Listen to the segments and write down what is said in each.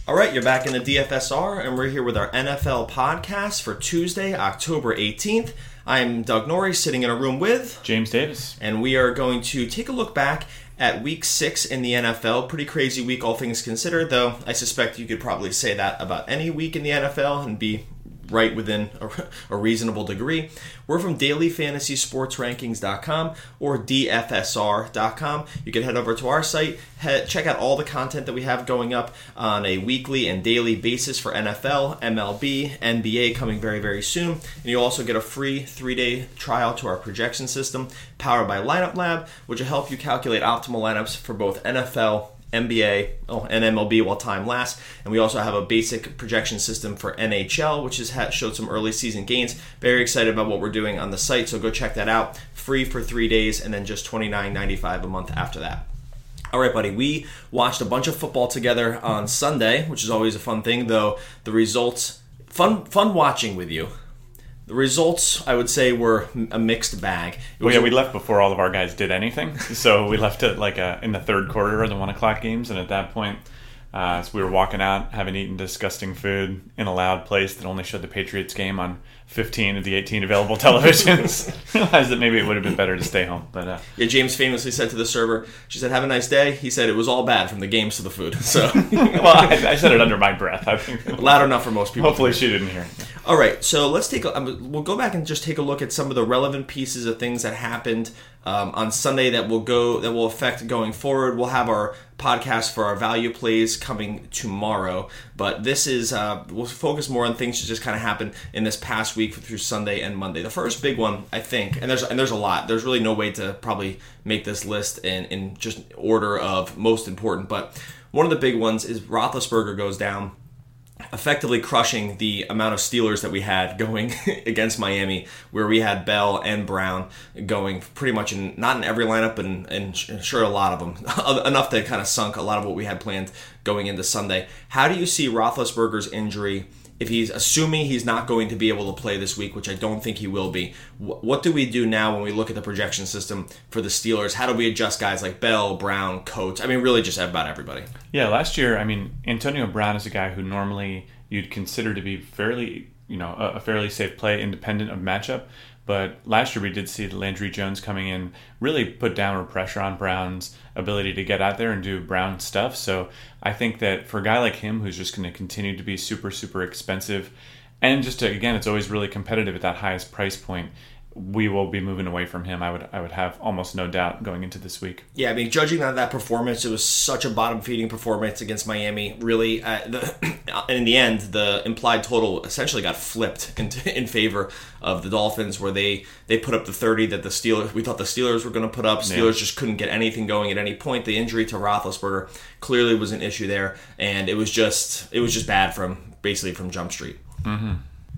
All right, you're back in the DFSR, and we're here with our NFL podcast for Tuesday, October 18th. I'm Doug Norrie, sitting in a room with James Davis. And we are going to take a look back at Week 6 in the NFL. Pretty crazy week, all things considered, though I suspect you could probably say that about any week in the NFL and be right within a reasonable degree. We're from dailyfantasysportsrankings.com or dfsr.com. You can head over to our site, check out all the content that we have going up on a weekly and daily basis for NFL, MLB, NBA coming very, very soon. And you'll also get a free 3-day trial to our projection system powered by Lineup Lab, which will help you calculate optimal lineups for both NFL, NBA, and MLB while time lasts. And we also have a basic projection system for NHL, which has showed some early season gains. Very excited about what we're doing on the site, so go check that out. Free for 3 days, and then just $29.95 a month after that. All right, buddy, we watched a bunch of football together on Sunday, which is always a fun thing, though the results, fun watching with you. The results, I would say, were a mixed bag. We left before all of our guys did anything. So we left it in the third quarter of the 1 o'clock games. And at that point, as we were walking out, having eaten disgusting food in a loud place that only showed the Patriots game on 15 of the 18 available televisions, realized that maybe it would have been better to stay home. But James famously said to the server, she said, "Have a nice day." He said it was all bad from the games to the food. So, well, I said it under my breath. I think loud enough for most people. Hopefully she didn't hear it. All right, so let's we'll go back and just take a look at some of the relevant pieces of things that happened on Sunday that will affect going forward. We'll have our podcast for our value plays coming tomorrow, but this is we'll focus more on things that just kind of happened in this past week through Sunday and Monday. The first big one, I think, and there's a lot. There's really no way to probably make this list in just order of most important, but one of the big ones is Roethlisberger goes down, effectively crushing the amount of Steelers that we had going against Miami, where we had Bell and Brown going pretty much not in every lineup, and sure a lot of them, enough that kind of sunk a lot of what we had planned going into Sunday. How do you see Roethlisberger's injury, if he's assuming he's not going to be able to play this week, which I don't think he will be? What do we do now when we look at the projection system for the Steelers? How do we adjust guys like Bell, Brown, Coates? I mean, really just about everybody. Yeah, last year, Antonio Brown is a guy who normally you'd consider to be fairly, a fairly safe play, independent of matchup. But last year we did see Landry Jones coming in, really put downward pressure on Brown's ability to get out there and do Brown stuff. So I think that for a guy like him, who's just going to continue to be super, super expensive, and again, it's always really competitive at that highest price point, we will be moving away from him. I would have almost no doubt going into this week. Yeah, judging on that performance, it was such a bottom-feeding performance against Miami. Really, in the end, the implied total essentially got flipped in favor of the Dolphins, where they put up the 30 that we thought the Steelers were going to put up. Steelers just couldn't get anything going at any point. The injury to Roethlisberger clearly was an issue there, and it was just bad from Jump Street. Mm-hmm.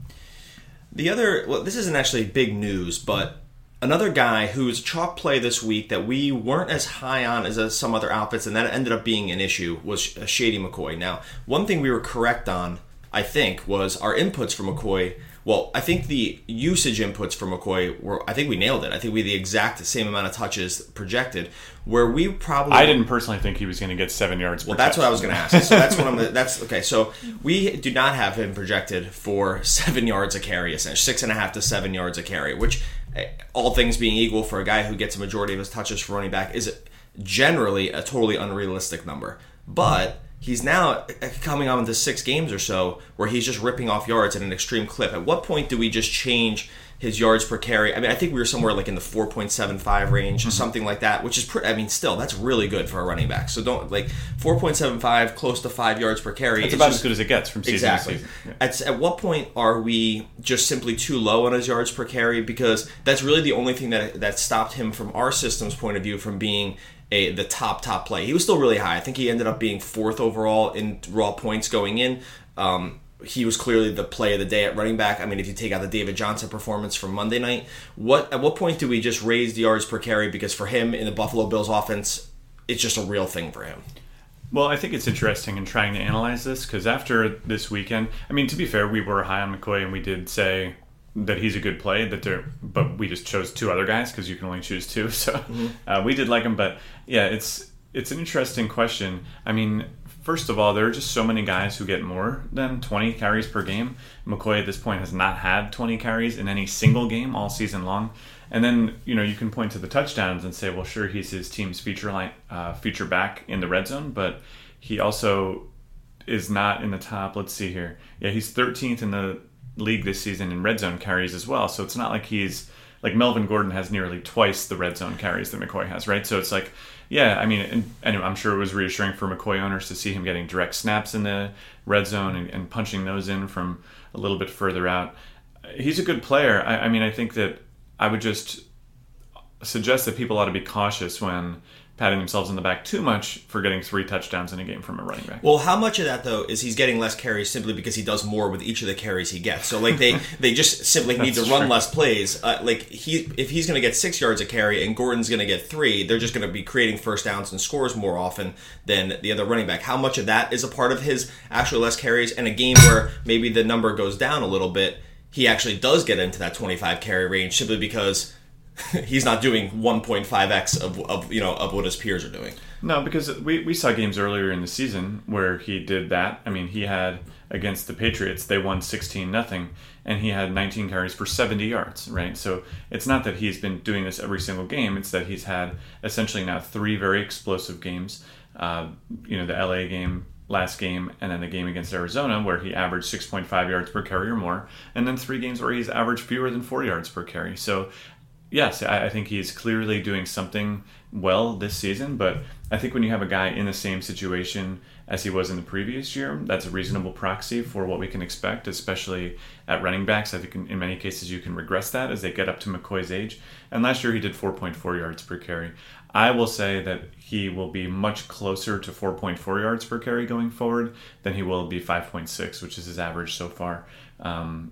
This isn't actually big news, but another guy who's chalk play this week that we weren't as high on as some other outfits, and that ended up being an issue, was Shady McCoy. Now, one thing we were correct on, I think, was our inputs for McCoy. Well, I think the usage inputs for McCoy I think we nailed it. I think we had the exact same amount of touches projected, where we probably... I didn't personally think he was going to get 7 yards per Well, that's what I was going to ask. So that's okay. So we do not have him projected for 7 yards a carry, essentially 6.5 to 7 yards a carry, which, all things being equal, for a guy who gets a majority of his touches for running back, is generally a totally unrealistic number. But he's now coming on into 6 games or so where he's just ripping off yards at an extreme clip. At what point do we just change his yards per carry? I think we were somewhere like in the 4.75 range, something like that, which is still, that's really good for a running back. So don't, 4.75, close to 5 yards per carry. It's about as good as it gets from season to season. Yeah. At what point are we just simply too low on his yards per carry? Because that's really the only thing that stopped him from our system's point of view from being the top play. He was still really high. I think he ended up being 4th overall in raw points going in. He was clearly the play of the day at running back. If you take out the David Johnson performance from Monday night, at what point do we just raise the yards per carry? Because for him in the Buffalo Bills offense, it's just a real thing for him. Well, I think it's interesting in trying to analyze this, because after this weekend, to be fair, we were high on McCoy and we did say that he's a good play, but we just chose 2 other guys because you can only choose 2. So we did like him, but yeah, it's an interesting question. first of all, there are just so many guys who get more than 20 carries per game. McCoy at this point has not had 20 carries in any single game all season long. And then, you can point to the touchdowns and say, well, sure, he's his team's feature back in the red zone, but he also is not in the top. Let's see here. Yeah, he's 13th in the league this season in red zone carries as well. So it's not like he's like Melvin Gordon has nearly twice the red zone carries that McCoy has, right? So it's like, yeah, I mean, and I'm sure it was reassuring for McCoy owners to see him getting direct snaps in the red zone and punching those in from a little bit further out. He's a good player. I mean, I think that I would just suggest that people ought to be cautious when patting themselves on the back too much for getting 3 touchdowns in a game from a running back. Well, how much of that, though, is he's getting less carries simply because he does more with each of the carries he gets? So, like, they just simply need to run less plays. If he's going to get 6 yards a carry and Gordon's going to get 3, they're just going to be creating first downs and scores more often than the other running back. How much of that is a part of his actually less carries? And a game where maybe the number goes down a little bit, he actually does get into that 25 carry range simply because he's not doing 1.5x of what his peers are doing. No, because we saw games earlier in the season where he did that. I mean, he had against the Patriots, they won 16-0, and he had 19 carries for 70 yards, right? So it's not that he's been doing this every single game. It's that he's had essentially now 3 very explosive games. The LA game, last game, and then the game against Arizona where he averaged 6.5 yards per carry or more, and then 3 games where he's averaged fewer than 4 yards per carry. So yes, I think he's clearly doing something well this season, but I think when you have a guy in the same situation as he was in the previous year, that's a reasonable proxy for what we can expect, especially at running backs. I think in many cases you can regress that as they get up to McCoy's age. And last year he did 4.4 yards per carry. I will say that he will be much closer to 4.4 yards per carry going forward than he will be 5.6, which is his average so far. I'm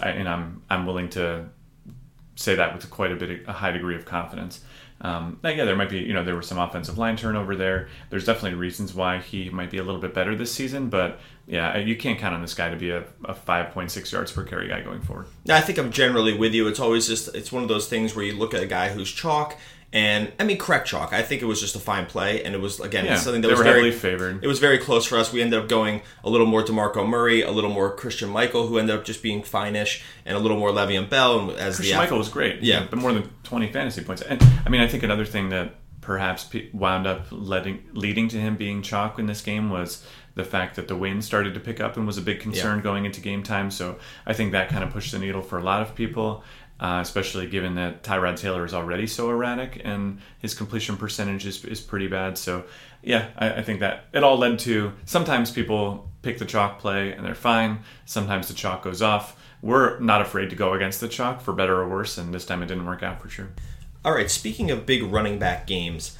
willing to say that with quite a high degree of confidence. There might be, there was some offensive line turnover there. There's definitely reasons why he might be a little bit better this season, but yeah, you can't count on this guy to be a 5.6 yards per carry guy going forward. Yeah, I think I'm generally with you. It's always it's one of those things where you look at a guy who's chalk. And I mean, correct chalk. I think it was just a fine play, and it was something that was heavily favored. It was very close for us. We ended up going a little more DeMarco Murray, a little more Christian Michael, who ended up just being fine-ish, and a little more Le'Veon Bell. Christian Michael was great. Yeah, but more than 20 fantasy points. And I mean, I think another thing that perhaps wound up leading to him being chalk in this game was the fact that the wind started to pick up and was a big concern going into game time. So I think that kind of pushed the needle for a lot of people. Especially given that Tyrod Taylor is already so erratic and his completion percentage is pretty bad. So, yeah, I think that it all led to sometimes people pick the chalk play and they're fine. Sometimes the chalk goes off. We're not afraid to go against the chalk for better or worse, and this time it didn't work out for sure. All right, speaking of big running back games,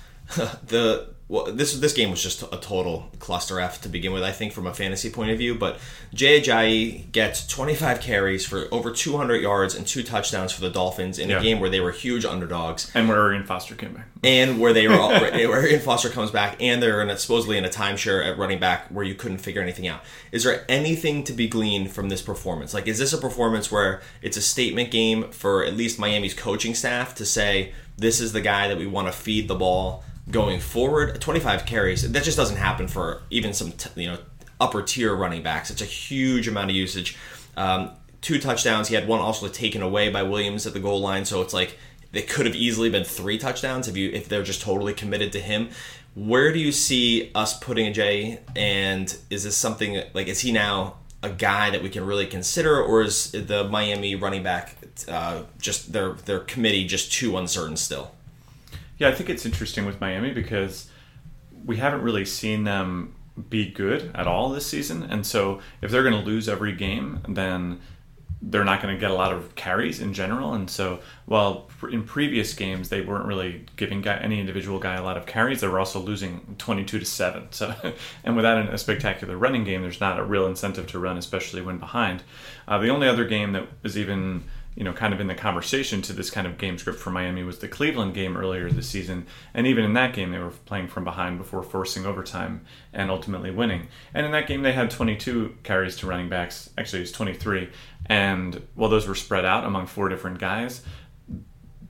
this game was just a total cluster F to begin with, I think, from a fantasy point of view. But Jay Ajayi gets 25 carries for over 200 yards and 2 touchdowns for the Dolphins in a game where they were huge underdogs. And where Arian Foster came back. And where where Arian Foster comes back, and they're supposedly in a timeshare at running back where you couldn't figure anything out. Is there anything to be gleaned from this performance? Like, is this a performance where it's a statement game for at least Miami's coaching staff to say, this is the guy that we want to feed the ball going forward? 25 carries, that just doesn't happen for even some upper tier running backs. It's a huge amount of usage. 2 touchdowns. He had one also taken away by Williams at the goal line, so it's like they could have easily been 3 touchdowns if they're just totally committed to him. Where do you see us putting Jay, and is this something like, is he now a guy that we can really consider, or is the Miami running back just their committee just too uncertain still? Yeah, I think it's interesting with Miami because we haven't really seen them be good at all this season. And so if they're going to lose every game, then they're not going to get a lot of carries in general. And so while in previous games they weren't really giving any individual guy a lot of carries, they were also losing 22-7. So, and without a spectacular running game, there's not a real incentive to run, especially when behind. The only other game that was even kind of in the conversation to this kind of game script for Miami was the Cleveland game earlier this season. And even in that game, they were playing from behind before forcing overtime and ultimately winning. And in that game, they had 22 carries to running backs. Actually, it was 23. And while those were spread out among 4 different guys,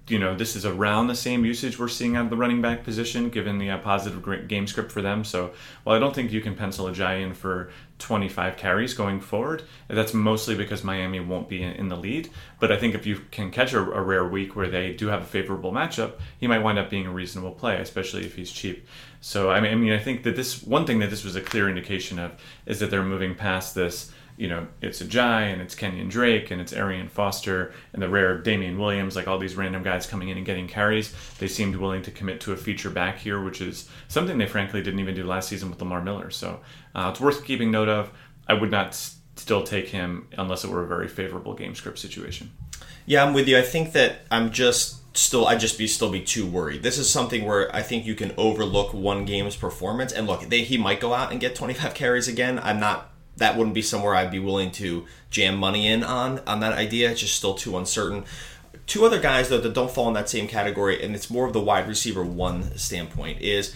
this is around the same usage we're seeing out of the running back position, given the positive game script for them. So while I don't think you can pencil Ajayi in for 25 carries going forward, that's mostly because Miami won't be in the lead. But I think if you can catch a rare week where they do have a favorable matchup, he might wind up being a reasonable play, especially if he's cheap. So I mean, I think that this was a clear indication of is that they're moving past this. It's Ajayi and it's Kenyon Drake and it's Arian Foster and the rare Damian Williams, like all these random guys coming in and getting carries. They seemed willing to commit to a feature back here, which is something they frankly didn't even do last season with Lamar Miller. So it's worth keeping note of. I would not still take him unless it were a very favorable game script situation. Yeah, I'm with you. I think that I'd still be too worried. This is something where I think you can overlook one game's performance. And look, he might go out and get 25 carries again. That wouldn't be somewhere I'd be willing to jam money in on that idea. It's just still too uncertain. Two other guys, though, that don't fall in that same category, and it's more of the wide receiver one standpoint, is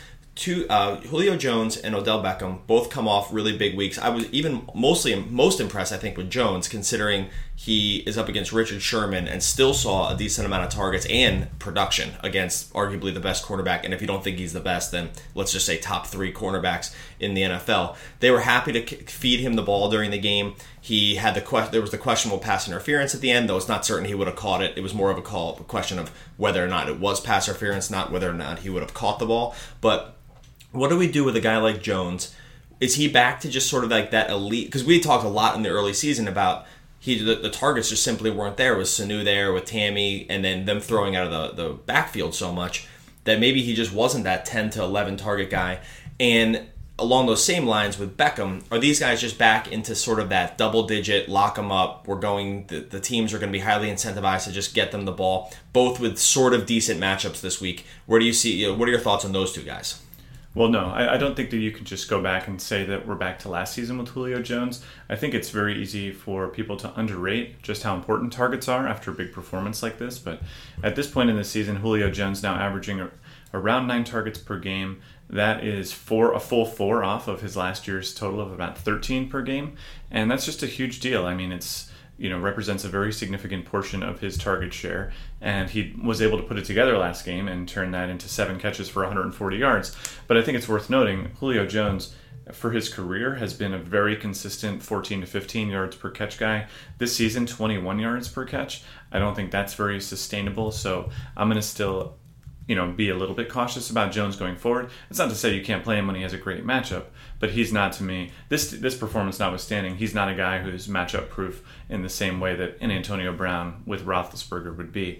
Julio Jones and Odell Beckham both come off really big weeks. I was even most impressed, I think, with Jones, considering he is up against Richard Sherman and still saw a decent amount of targets and production against arguably the best quarterback. And if you don't think he's the best, then let's just say top 3 cornerbacks in the NFL. They were happy to feed him the ball during the game. He had there was the questionable pass interference at the end, though it's not certain he would have caught it. It was more of a question of whether or not it was pass interference, not whether or not he would have caught the ball. But what do we do with a guy like Jones? Is he back to just sort of like that elite? Because we talked a lot in the early season about the targets just simply weren't there. With Sanu there, with Tammy, and then them throwing out of the backfield so much that maybe he just wasn't that 10 to 11 target guy. And along those same lines with Beckham, are these guys just back into sort of that double-digit, lock them up, the teams are going to be highly incentivized to just get them the ball, both with sort of decent matchups this week? Where do you see, what are your thoughts on those two guys? Well, no, I don't think that you can just go back and say that we're back to last season with Julio Jones. I think it's very easy for people to underrate just how important targets are after a big performance like this. But at this point in the season, Julio Jones now averaging around 9 targets per game. That is a full 4 off of his last year's total of about 13 per game. And that's just a huge deal. I mean, it's represents a very significant portion of his target share, and he was able to put it together last game and turn that into 7 catches for 140 yards. But I think it's worth noting, Julio Jones, for his career, has been a very consistent 14 to 15 yards per catch guy. This season, 21 yards per catch. I don't think that's very sustainable, so I'm going to still be a little bit cautious about Jones going forward. It's not to say you can't play him when he has a great matchup, but he's not, to me, this performance notwithstanding, he's not a guy who's matchup proof in the same way that an Antonio Brown with Roethlisberger would be.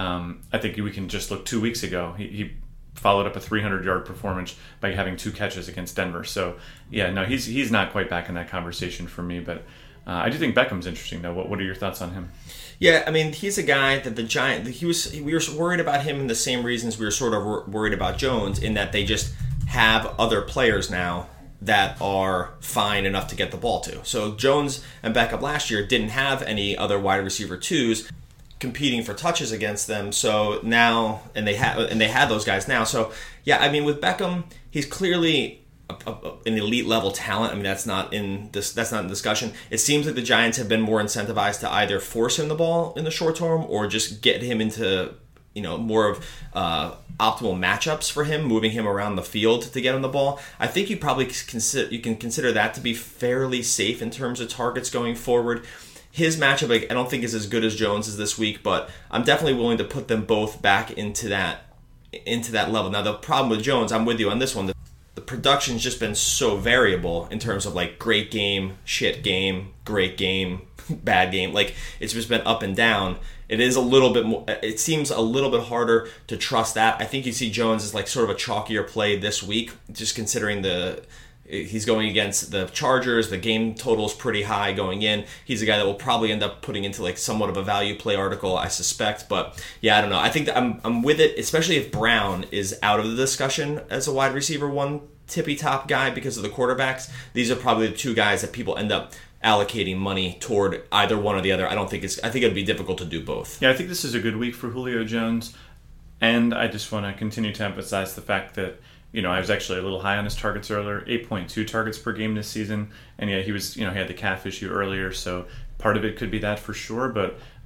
I think we can just look 2 weeks ago. He followed up a 300-yard performance by having 2 catches against Denver. So, yeah, no, he's not quite back in that conversation for me, but I do think Beckham's interesting, though. What are your thoughts on him? Yeah, I mean, he's a guy that we were worried about him in the same reasons we were sort of worried about Jones, in that they just have other players now that are fine enough to get the ball to. So Jones and Beckham last year didn't have any other wide receiver 2s competing for touches against them. So now, and they had those guys now. So yeah, I mean, with Beckham, he's clearly an elite level talent. I mean, that's not in discussion. It seems like the Giants have been more incentivized to either force him the ball in the short term or just get him into more of optimal matchups for him, moving him around the field to get him the ball. I think you can consider that to be fairly safe in terms of targets going forward. His matchup, I don't think is as good as Jones's this week, but I'm definitely willing to put them both back into that level. Now, the problem with Jones, I'm with you on this one. The production's just been so variable in terms of like great game, shit game, great game, bad game. Like, it's just been up and down. It is a little bit more, it seems a little bit harder to trust that. I think you see Jones as like sort of a chalkier play this week, just considering he's going against the Chargers. The game total's pretty high going in. He's a guy that will probably end up putting into like somewhat of a value play article, I suspect. But yeah, I don't know. I think that I'm with it, especially if Brown is out of the discussion as a wide receiver 1 tippy top guy because of the quarterbacks. These are probably the 2 guys that people end up allocating money toward, either one or the other. I think it'd be difficult to do both. Yeah, I think this is a good week for Julio Jones, and I just want to continue to emphasize the fact that I was actually a little high on his targets earlier, 8.2 targets per game this season, and yeah, he was he had the calf issue earlier, so part of it could be that for sure, but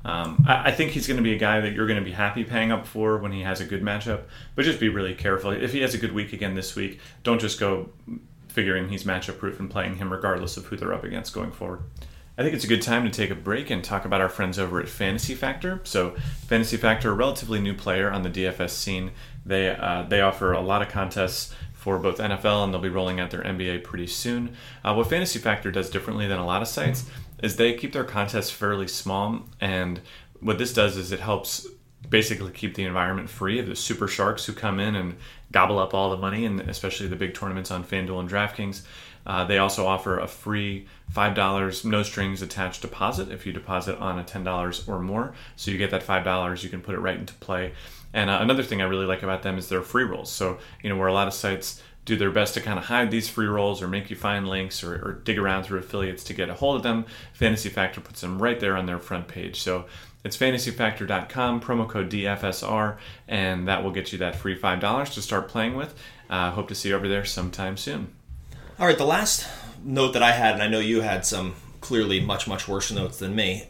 I think he's going to be a guy that you're going to be happy paying up for when he has a good matchup, but just be really careful. If he has a good week again this week, don't just go figuring he's matchup proof and playing him regardless of who they're up against going forward. I think it's a good time to take a break and talk about our friends over at Fantasy Factor. So Fantasy Factor, a relatively new player on the DFS scene. They offer a lot of contests for both NFL, and they'll be rolling out their NBA pretty soon. What Fantasy Factor does differently than a lot of sites is they keep their contests fairly small, and what this does is it helps basically keep the environment free of the super sharks who come in and gobble up all the money, and especially the big tournaments on FanDuel and DraftKings. They also offer a free $5 no strings attached deposit if you deposit on a $10 or more. So you get that $5, you can put it right into play. And another thing I really like about them is their free rolls. So, where a lot of sites do their best to kind of hide these free rolls or make you find links or dig around through affiliates to get a hold of them, Fantasy Factor puts them right there on their front page. So it's fantasyfactor.com, promo code DFSR, and that will get you that free $5 to start playing with. Hope to see you over there sometime soon. All right, the last note that I had, and I know you had some clearly much, much worse notes than me,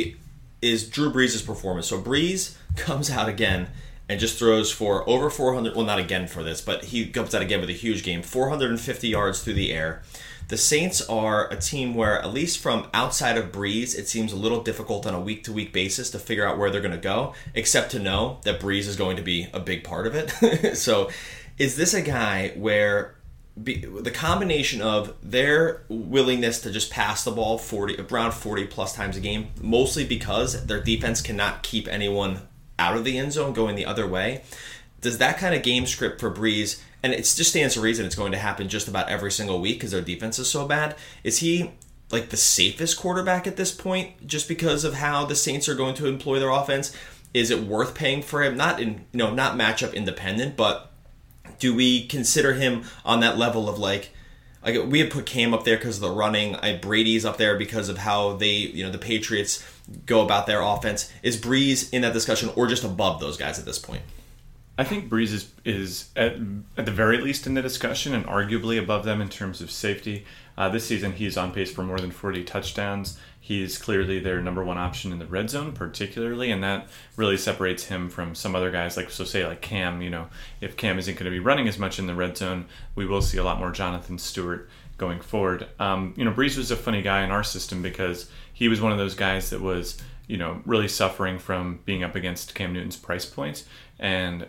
is Drew Brees' performance. So Brees comes out again and just throws for over 400, well, not again for this, but he comes out again with a huge game, 450 yards through the air. The Saints are a team where, at least from outside of Brees, it seems a little difficult on a week-to-week basis to figure out where they're going to go, except to know that Brees is going to be a big part of it. So is this a guy where the combination of their willingness to just pass the ball around 40 plus times a game, mostly because their defense cannot keep anyone out of the end zone going the other way, does that kind of game script for Brees, and it just stands to reason it's going to happen just about every single week because their defense is so bad, is he like the safest quarterback at this point just because of how the Saints are going to employ their offense? Is it worth paying for him? Not matchup independent, but do we consider him on that level of like we had put Cam up there because of the running. Brady's up there because of how the Patriots go about their offense. Is Brees in that discussion or just above those guys at this point? I think Brees is at the very least in the discussion and arguably above them in terms of safety. This season, he's on pace for more than 40 touchdowns. He's clearly their number one option in the red zone, particularly, and that really separates him from some other guys, like Cam. If Cam isn't going to be running as much in the red zone, we will see a lot more Jonathan Stewart going forward. Brees was a funny guy in our system because he was one of those guys that was, really suffering from being up against Cam Newton's price point, and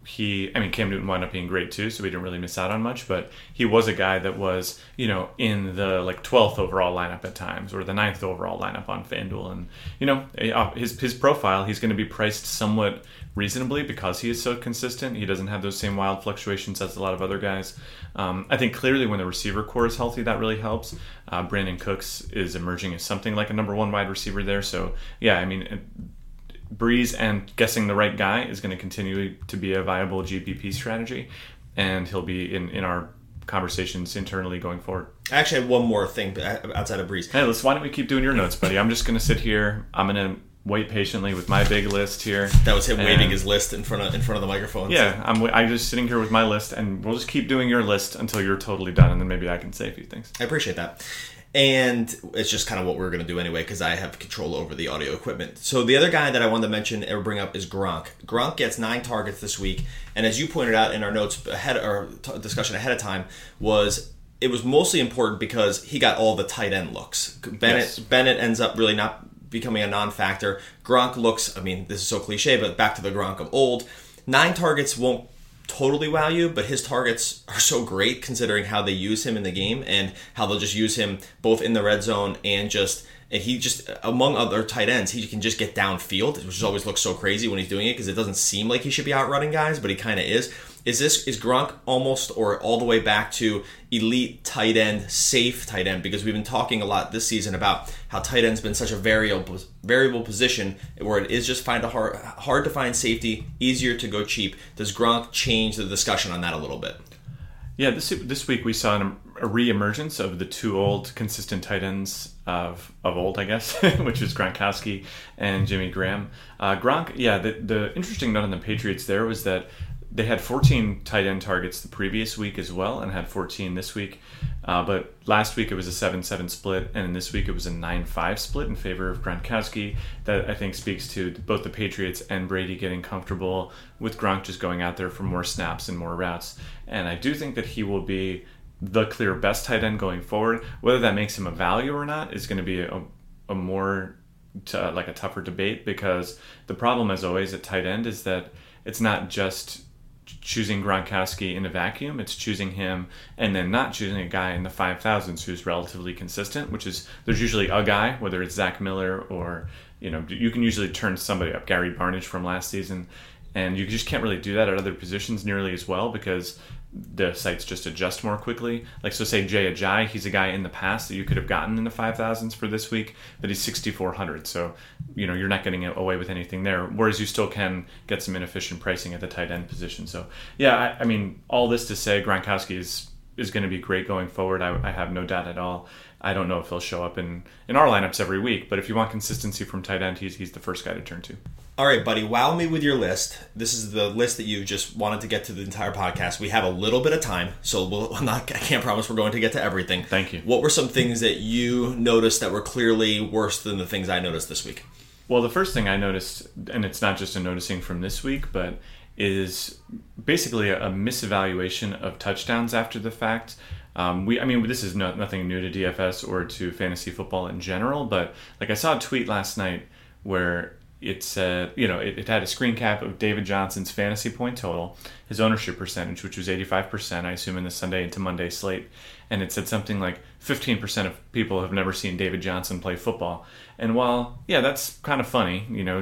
Cam Newton wound up being great too, so we didn't really miss out on much, but he was a guy that was, in the 12th overall lineup at times, or the 9th overall lineup on FanDuel. And, his profile, he's going to be priced somewhat reasonably because he is so consistent. He doesn't have those same wild fluctuations as a lot of other guys. I think clearly when the receiver core is healthy, that really helps. Brandon Cooks is emerging as something like a number one wide receiver there. So, yeah, Brees and guessing the right guy is going to continue to be a viable GPP strategy, and he'll be in our conversations internally going forward. I actually have one more thing outside of Brees. Hey, why don't we keep doing your notes, buddy? I'm just going to sit here. I'm going to wait patiently with my big list here. That was him waving his list in front of the microphone. Yeah, I'm just sitting here with my list, and we'll just keep doing your list until you're totally done, and then maybe I can say a few things. I appreciate that. And it's just kind of what we're going to do anyway because I have control over the audio equipment. So the other guy that I wanted to mention or bring up is Gronk. Gronk gets 9 targets this week, and as you pointed out in our notes discussion ahead of time, it was mostly important because he got all the tight end looks. Bennett ends up really not becoming a non-factor. Gronk looks, this is so cliche, but back to the Gronk of old. 9 targets won't totally wow you, but his targets are so great considering how they use him in the game and how they'll just use him both in the red zone and he just, among other tight ends, he can just get downfield, which always looks so crazy when he's doing it because it doesn't seem like he should be outrunning guys, but he kind of is. Is Gronk almost or all the way back to elite tight end, safe tight end? Because we've been talking a lot this season about how tight end's been such a variable position where it is just hard to find safety, easier to go cheap. Does Gronk change the discussion on that a little bit? Yeah, this week we saw a re-emergence of the two old consistent tight ends of old, I guess, which is Gronkowski and Jimmy Graham. Gronk, yeah, the interesting note on the Patriots there was that they had 14 tight end targets the previous week as well and had 14 this week. But last week it was a 7-7 split, and this week it was a 9-5 split in favor of Gronkowski. That I think speaks to both the Patriots and Brady getting comfortable with Gronk just going out there for more snaps and more routes. And I do think that he will be the clear best tight end going forward. Whether that makes him a value or not is going to be a more like a tougher debate, because the problem, as always, at tight end is that it's not just choosing Gronkowski in a vacuum. It's choosing him and then not choosing a guy in the 5,000s who's relatively consistent, which is, there's usually a guy, whether it's Zach Miller or, you can usually turn somebody up, Gary Barnidge from last season, and you just can't really do that at other positions nearly as well because the sites just adjust more quickly. Like, so say Jay Ajayi, he's a guy in the past that you could have gotten in the 5,000s for this week, but he's 6,400. So, you're not getting away with anything there. Whereas you still can get some inefficient pricing at the tight end position. So, yeah, I mean, all this to say Gronkowski is going to be great going forward. I have no doubt at all. I don't know if he'll show up in our lineups every week, but if you want consistency from tight end, he's the first guy to turn to. All right, buddy, wow me with your list. This is the list that you just wanted to get to the entire podcast. We have a little bit of time, so I can't promise we're going to get to everything. Thank you. What were some things that you noticed that were clearly worse than the things I noticed this week? Well, the first thing I noticed, and it's not just a noticing from this week, but is basically a misevaluation of touchdowns after the fact. This is nothing new to DFS or to fantasy football in general, but like I saw a tweet last night where it said, it had a screen cap of David Johnson's fantasy point total, his ownership percentage, which was 85%, I assume, in the Sunday into Monday slate. And it said something like 15% of people have never seen David Johnson play football. And while, yeah, that's kind of funny,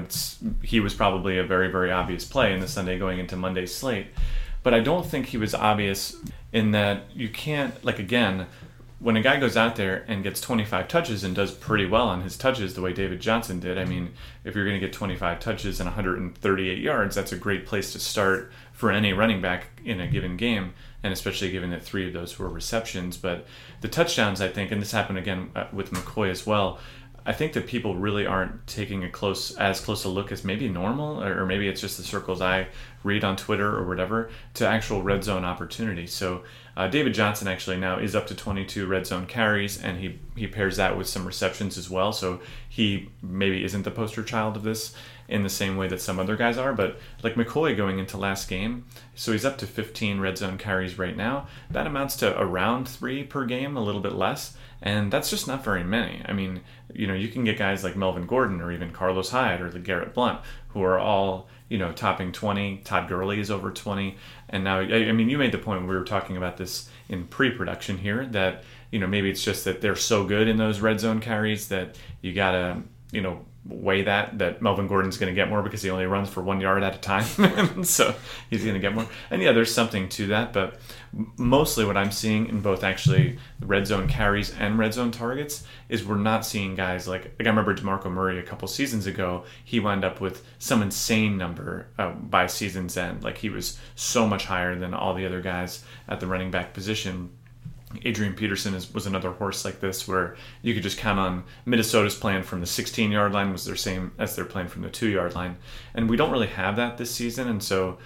he was probably a very, very obvious play in the Sunday going into Monday slate. But I don't think he was obvious in that you can't, again, when a guy goes out there and gets 25 touches and does pretty well on his touches the way David Johnson did, if you're going to get 25 touches and 138 yards, that's a great place to start for any running back in a given game, and especially given that 3 of those were receptions. But the touchdowns, I think, and this happened again with McCoy as well, I think that people really aren't taking as close a look as maybe normal, or maybe it's just the circles I read on Twitter or whatever, to actual red zone opportunities. So David Johnson actually now is up to 22 red zone carries, and he pairs that with some receptions as well. So he maybe isn't the poster child of this in the same way that some other guys are, but like McCoy going into last game, so he's up to 15 red zone carries right now. That amounts to around 3 per game, a little bit less, and that's just not very many. You can get guys like Melvin Gordon or even Carlos Hyde or LeGarrette Blount who are all, topping 20. Todd Gurley is over 20. And now, you made the point when we were talking about this in pre-production here that, maybe it's just that they're so good in those red zone carries that you gotta, weigh that Melvin Gordon's going to get more because he only runs for 1 yard at a time. So he's going to get more. And yeah, there's something to that, but mostly what I'm seeing in both actually red zone carries and red zone targets is we're not seeing guys like I remember DeMarco Murray a couple seasons ago, he wound up with some insane number by season's end. Like he was so much higher than all the other guys at the running back position. Adrian Peterson was another horse like this where you could just count on Minnesota's plan from the 16-yard line was their same as their plan from the 2-yard line. And we don't really have that this season. And so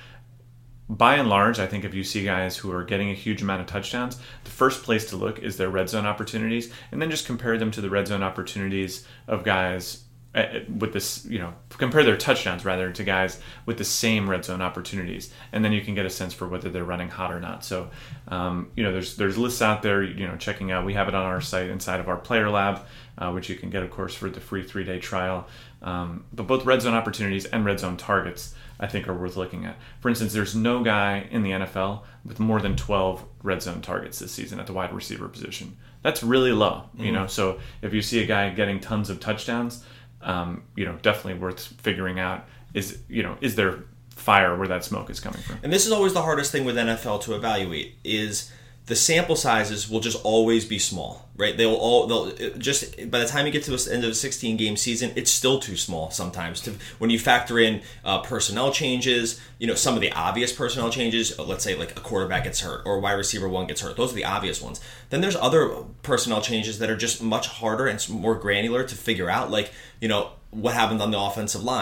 by and large, I think if you see guys who are getting a huge amount of touchdowns, the first place to look is their red zone opportunities, and then just compare them to the red zone opportunities of guys with this, compare their touchdowns rather to guys with the same red zone opportunities, and then you can get a sense for whether they're running hot or not. So, there's lists out there, checking out. We have it on our site inside of our Player Lab, which you can get, of course, for the free 3-day trial. But both red zone opportunities and red zone targets, I think, are worth looking at. For instance, there's no guy in the NFL with more than 12 red zone targets this season at the wide receiver position. That's really low, So if you see a guy getting tons of touchdowns, definitely worth figuring out is there fire where that smoke is coming from. And this is always the hardest thing with NFL to evaluate is the sample sizes will just always be small, right? They'll just by the time you get to the end of a 16-game season, it's still too small sometimes. When you factor in personnel changes, some of the obvious personnel changes, let's say like a quarterback gets hurt or a wide receiver 1 gets hurt. Those are the obvious ones. Then there's other personnel changes that are just much harder and more granular to figure out, like, what happened on the offensive line.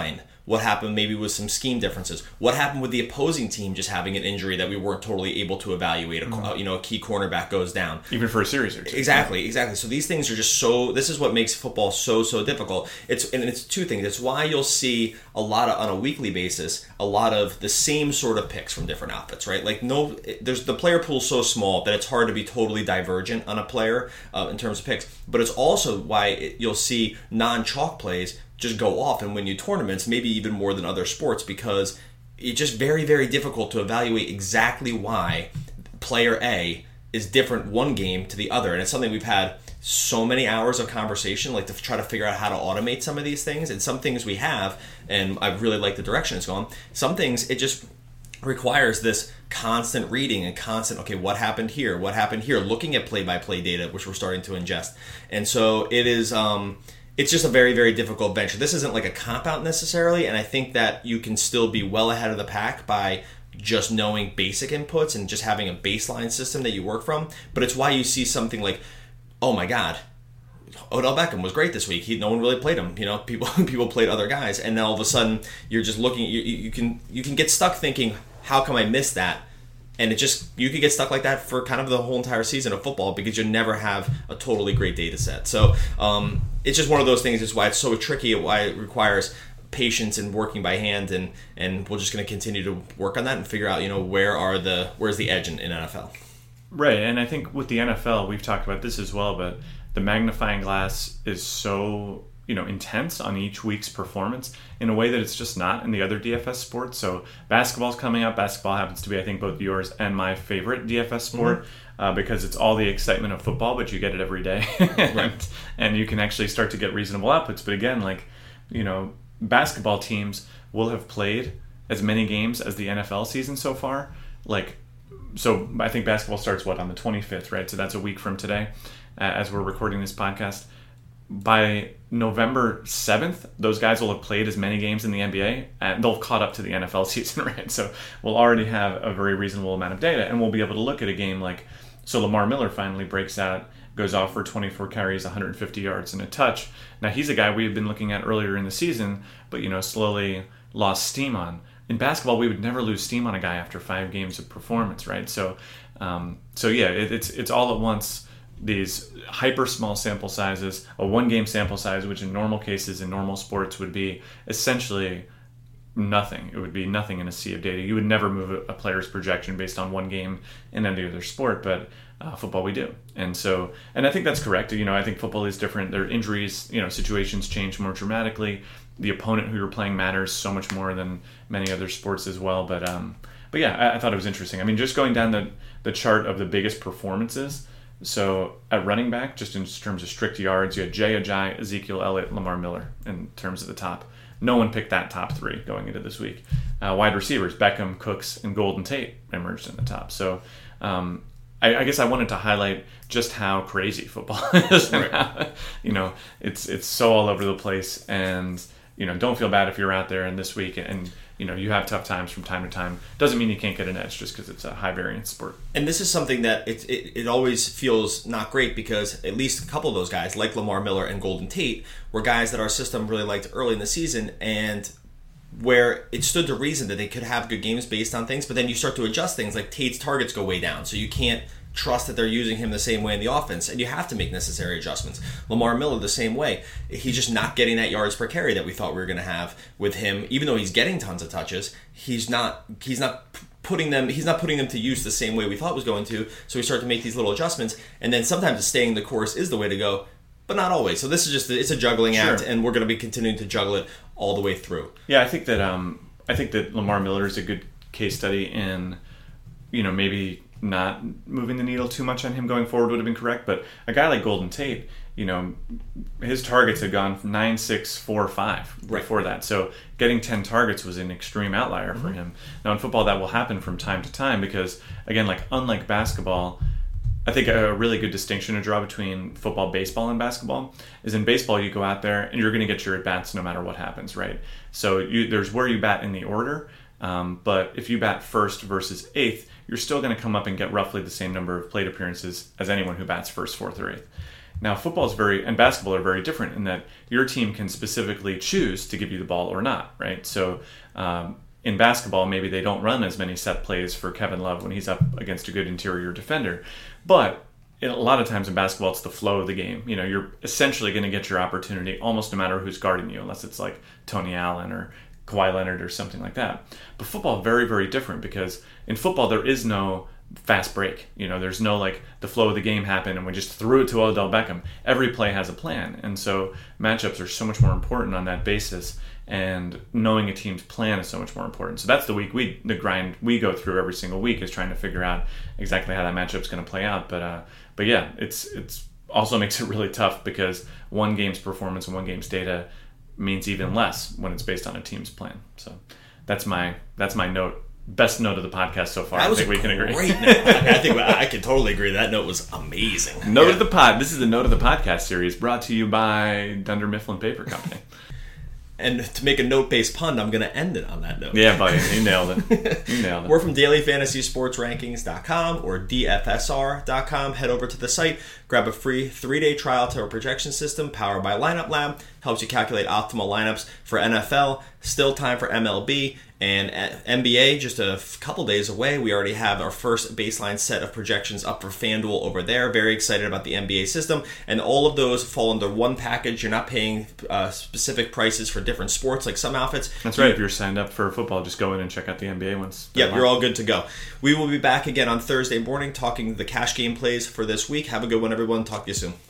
What happened maybe with some scheme differences? What happened with the opposing team just having an injury that we weren't totally able to evaluate? A key cornerback goes down. Even for a series or two. Exactly. So these things are just this is what makes football so difficult. It's two things. It's why you'll see a lot on a weekly basis, a lot of the same sort of picks from different outfits, right? Like there's the player pool so small that it's hard to be totally divergent on a player in terms of picks. But it's also why you'll see non-chalk plays just go off and win you tournaments, maybe even more than other sports, because it's just very, very difficult to evaluate exactly why player A is different one game to the other. And it's something we've had so many hours of conversation, like to try to figure out how to automate some of these things. And some things we have, and I really like the direction it's going. Some things, it just requires this constant reading and constant, okay, what happened here, looking at play-by-play data, which we're starting to ingest. And so it is... it's just a very, very difficult venture. This isn't like a cop-out necessarily, and I think that you can still be well ahead of the pack by just knowing basic inputs and just having a baseline system that you work from. But it's why you see something like, oh my God, Odell Beckham was great this week. No one really played him. People played other guys, and then all of a sudden you're just looking. You can get stuck thinking, how come I missed that? And you could get stuck like that for kind of the whole entire season of football because you never have a totally great data set. So it's just one of those things. It's why it's so tricky, why it requires patience and working by hand. And we're just going to continue to work on that and figure out, where's the edge in NFL. Right. And I think with the NFL, we've talked about this as well, but the magnifying glass is so intense on each week's performance in a way that it's just not in the other DFS sports. So basketball's coming up. Basketball happens to be, I think, both yours and my favorite DFS sport because it's all the excitement of football, but you get it every day. Right. And you can actually start to get reasonable outputs. But again, basketball teams will have played as many games as the NFL season so far. So I think basketball starts, on the 25th, right? So that's a week from today as we're recording this podcast. By November 7th, those guys will have played as many games in the NBA, and they'll have caught up to the NFL season, right? So we'll already have a very reasonable amount of data, and we'll be able to look at a game so Lamar Miller finally breaks out, goes off for 24 carries, 150 yards, and a touch. Now, he's a guy we had been looking at earlier in the season, but, slowly lost steam on. In basketball, we would never lose steam on a guy after 5 games of performance, right? So it's all at once. These hyper small sample sizes, a 1-game sample size, which in normal cases in normal sports would be essentially nothing. It would be nothing in a sea of data. You would never move a player's projection based on 1 game in any other sport, but football we do. And I think that's correct. I think football is different. Their injuries, situations change more dramatically. The opponent who you're playing matters so much more than many other sports as well. But yeah, I thought it was interesting. I mean, just going down the chart of the biggest performances. So at running back, just in terms of strict yards, you had Jay Ajayi, Ezekiel Elliott, Lamar Miller in terms of the top. No one picked that top 3 going into this week. Wide receivers, Beckham, Cooks, and Golden Tate emerged in the top. So I guess I wanted to highlight just how crazy football is. Right. How, it's so all over the place. And, don't feel bad if you're out there in this week and you have tough times from time to time. Doesn't mean you can't get an edge just because it's a high variance sport. And this is something that it always feels not great because at least a couple of those guys, like Lamar Miller and Golden Tate, were guys that our system really liked early in the season and where it stood to reason that they could have good games based on things, but then you start to adjust things like Tate's targets go way down, so you can't trust that they're using him the same way in the offense, and you have to make necessary adjustments. Lamar Miller the same way. He's just not getting that yards per carry that we thought we were going to have with him. Even though he's getting tons of touches, he's not putting them to use the same way we thought it was going to. So we start to make these little adjustments, and then sometimes staying the course is the way to go, but not always. So this is it's a juggling act, and we're going to be continuing to juggle it all the way through. Yeah, I think that Lamar Miller is a good case study in maybe not moving the needle too much on him going forward would have been correct, but a guy like Golden Tate, his targets had gone from 9, 6, 4, 5 before that. So getting 10 targets was an extreme outlier for him. Now in football that will happen from time to time because, again, unlike basketball, I think a really good distinction to draw between football, baseball, and basketball is in baseball you go out there and you're going to get your at-bats no matter what happens, right? So there's where you bat in the order, but if you bat first versus eighth, you're still going to come up and get roughly the same number of plate appearances as anyone who bats first, fourth, or eighth. Now, and basketball are very different in that your team can specifically choose to give you the ball or not, right? So in basketball, maybe they don't run as many set plays for Kevin Love when he's up against a good interior defender. But a lot of times in basketball, it's the flow of the game. You're essentially going to get your opportunity almost no matter who's guarding you, unless it's like Tony Allen or Kawhi Leonard or something like that. But football, very, very different, because in football, there is no fast break. There's no like the flow of the game happened and we just threw it to Odell Beckham. Every play has a plan. And so matchups are so much more important on that basis. And knowing a team's plan is so much more important. So that's the grind we go through every single week, is trying to figure out exactly how that matchup's going to play out. But yeah, it's also makes it really tough, because one game's performance and one game's data means even less when it's based on a team's plan. So that's my note. Best note of the podcast so far. I think we can agree. Great note. I think I can totally agree. That note was amazing. Note of the pod. This is the Note of the Podcast series, brought to you by Dunder Mifflin Paper Company. And to make a note-based pun, I'm going to end it on that note. Yeah, buddy. You nailed it. We're from dailyfantasysportsrankings.com or dfsr.com. Head over to the site, grab a free 3-day trial to our projection system powered by Lineup Lab. Helps you calculate optimal lineups for NFL. Still time for MLB. And at NBA, just a couple days away, we already have our first baseline set of projections up for FanDuel over there. Very excited about the NBA system. And all of those fall under one package. You're not paying specific prices for different sports like some outfits. That's right. If you're signed up for football, just go in and check out the NBA ones. Yep, you're all good to go. We will be back again on Thursday morning talking the cash game plays for this week. Have a good one, everyone. Talk to you soon.